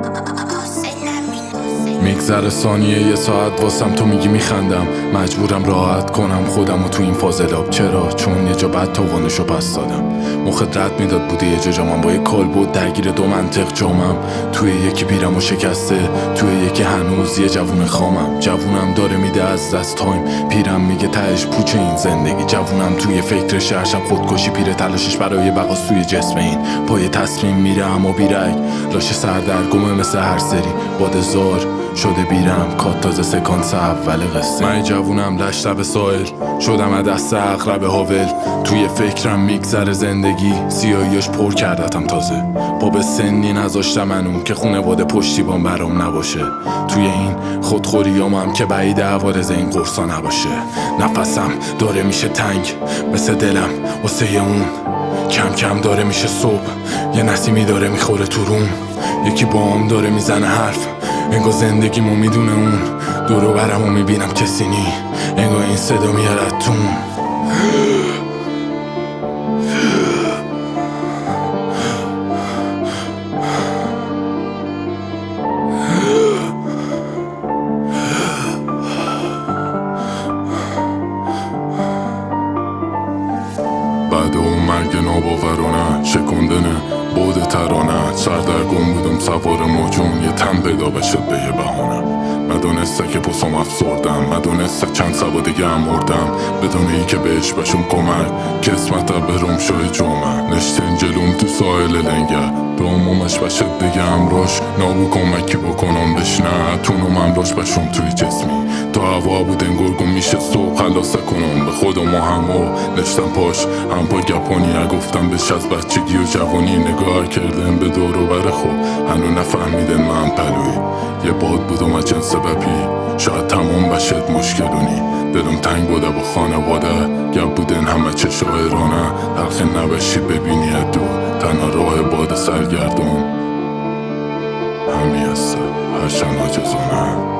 میگذره ثانیه یه ساعت واسم تو میگی میخندم، مجبورم راحت کنم خودمو تو این فاضلاب. چرا؟ چون یه جا بعد تاوانشو پس دادم. مخت رد میداد بوده یه جا جامم با یه کالبد درگیر دو منطق جامم. توی یکی پیرم و شکسته، توی یکی هنوز یه جوون خامم. جوونم داره میده از دست تایم، پیرم میگه تهش پوچه این زندگی. جوونم توی فکرش هر شب خودکشی، پیر تلاشش برای بقاست توی جسم این. پای تصمیم میره اما بیرگ، لاشه سردرگمه مثل هر سری. بادزار شده بیرم کات تازه سکانس اول قصه. من جوونم لش لب سایر شدم از دست اقرب هاول. توی فکرم میگذره زندگی، سیاهیاش پر کردتم تازه. با به سنی نذاشتم منو که خونواده پشتیبان برام نباشه. توی این خودخوریامم که بعید عوارض این قرصا نباشه. نفسم داره میشه تنگ مثل دلم واسه اون. کم کم داره میشه صبح، یه نسیمی داره میخوره تو روم. یکی بام داره میزنه حرف، انگار زندگیمو میدونه اون. دورو برمو میبینم کسی نی، انگار این صدا میارد تون. بعد اون مرگ ناباورانه شکندنه بود ترانه. سردرگم بودم سوار موجون، یه تن پیدا بشد به یه بهانه. ندونسته که پسام افسردم، ندونسته چند سبا دیگه هم مردم. بدون ای که بهش بشم کمک، کسمت برم شای جمعه. نشتن جلوم تو ساحل لنگه، به عمومش بشد دیگه امراش. نابو کمکی بکنم بشنه تونم امراش بشم توی جسمی. تا هوا بود انگار گم میشه صبح خلاصه کنم به خودم و همو. نشتم پاش هم پا گپانی گفتم بهش از بچگی و جوانی. نگاه کردم به دور و بر خوب، هنو نفهمیدن من پلوی یه باد بودم از جنس بپی. شاید تمام بشد مشکلونی، دلم تنگ بوده با خانواده. گپ بودن همه چه شاعرانه، تلخ نبشی ببینی دو تنها راه باد سرگردون. همی هسته هرچند عاجزانه.